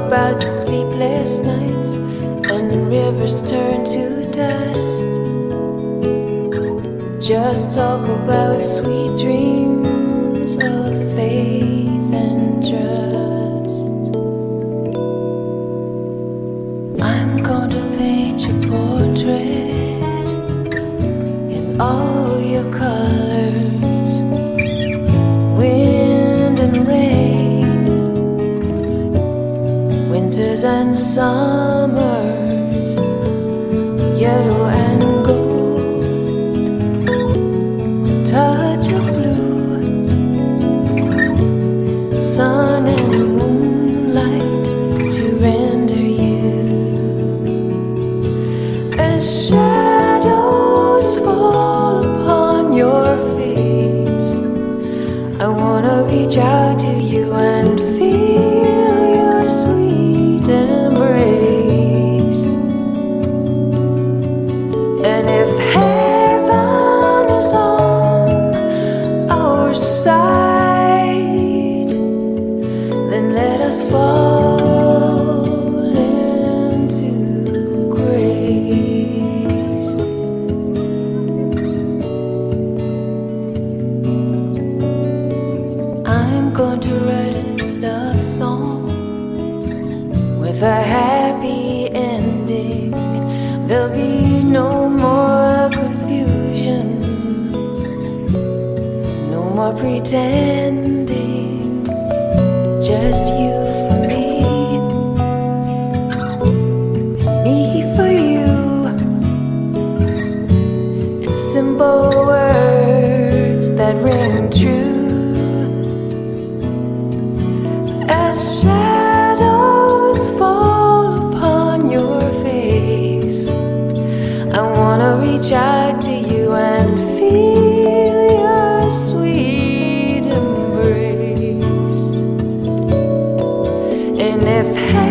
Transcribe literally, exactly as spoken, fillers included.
about sleepless nights and rivers turn to dust. Just talk about sweet dreams of faith and trust. I'm going to paint your portrait in all your colors, wind and rain, winters and summers, yellow and gold, touch of blue, sun and moonlight to render you. As shadows fall upon your face, I wanna reach out to you and feel your sweet embrace. And if heaven is on our side, then let us fall into grace. I'm going to write a new love song with a happy ending. There'll be no more confusion, no more pretending, just you for me, and me for you, and simple words that ring true. As shadows fall upon your face, I wanna reach out to you and feel your sweet embrace. And if